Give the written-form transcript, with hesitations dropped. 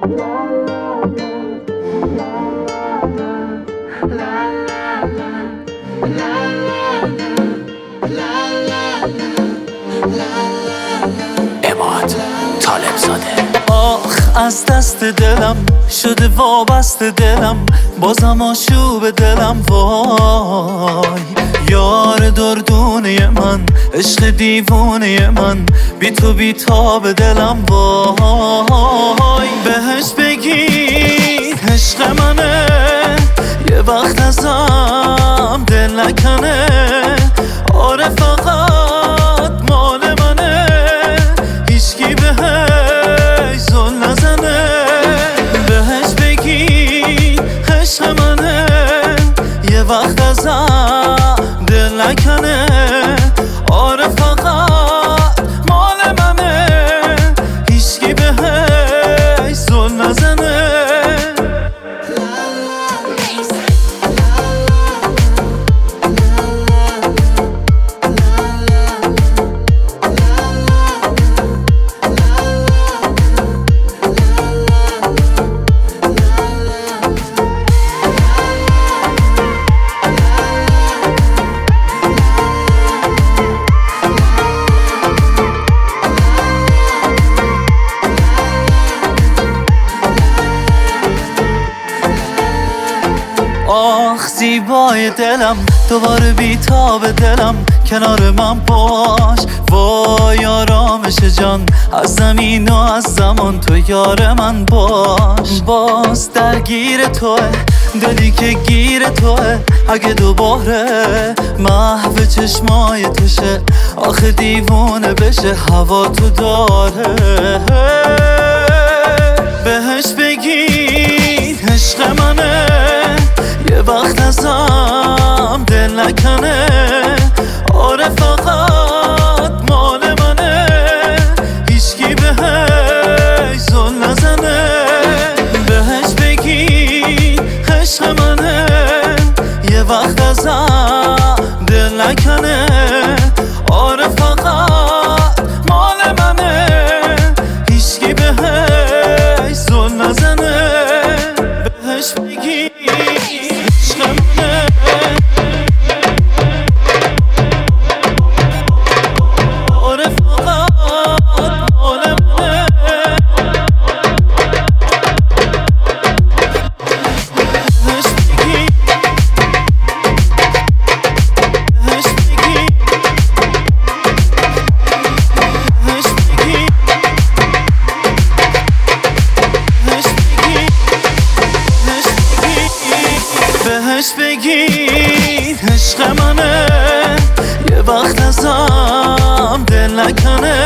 عماد طالب زاده. آخ از دست دلم شده وابسته دلم، بازم آشوب دلم وای. یار دردونه من، عشق دیوونه من، بی تو بی تاب دلم وای. بهش بگید عشق منه، یه وقت ازم دل نکنه. آره فقط مال منه، هیچکی بهش زل نزنه. بهش بگید عشق منه، یه وقت ازم دل نکنه. آره فقط مال منه، هیچکی بهش زل نزنه. آخ زیبای دلم، دوباره بیتاب دلم، کنار من باش. وای آرامش جان، از زمین و از زمان تو یار من باش. باز درگیر توه دلی که گیر توه، اگه دوباره محو چشمای توشه، آخه دیوونه بشه هوا تو داره. بهش بگید عشق منه، یه وقت ازم دل نکنه. آره فقط مال منه، هیچکی بهش زل نزنه. بهش بگید عشق منه، یه وقت ازم دل نکنه. آره فقط مال منه، هیچکی بهش زل نزنه. بهش بگید بهش بگید عشق منه، یه وقت ازم دل نکنه.